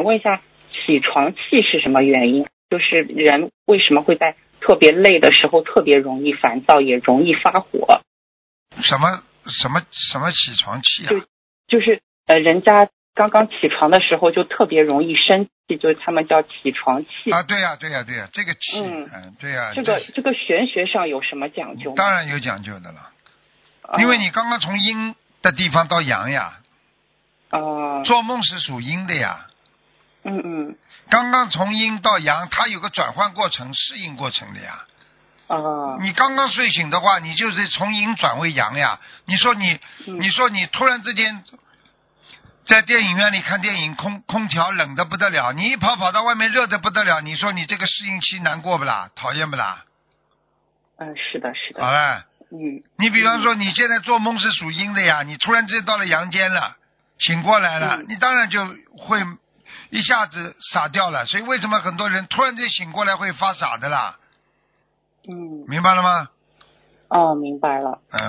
问一下，起床气是什么原因？就是人为什么会在特别累的时候特别容易烦躁，也容易发火？ 什么起床气啊？ 就是人家刚刚起床的时候就特别容易生气，就是他们叫起床气啊。对呀，这个气，对呀。 这个玄学上有什么讲究吗？ 当然有讲究的了，因为你刚刚从阴的地方到阳呀。做梦是属阴的呀。刚刚从阴到阳，它有个转换过程、适应过程的呀。你刚刚睡醒的话，你就是从阴转为阳呀。你说你突然之间在电影院里看电影，空调冷得不得了，你一跑到外面热得不得了，你说你这个适应期难过不啦？讨厌不啦？ 是的。 好了。你比方说你现在做梦是属阴的呀，你突然之间到了阳间了，醒过来了，你当然就会一下子傻掉了。所以为什么很多人突然间醒过来会发傻的啦？明白了吗？ 明白了。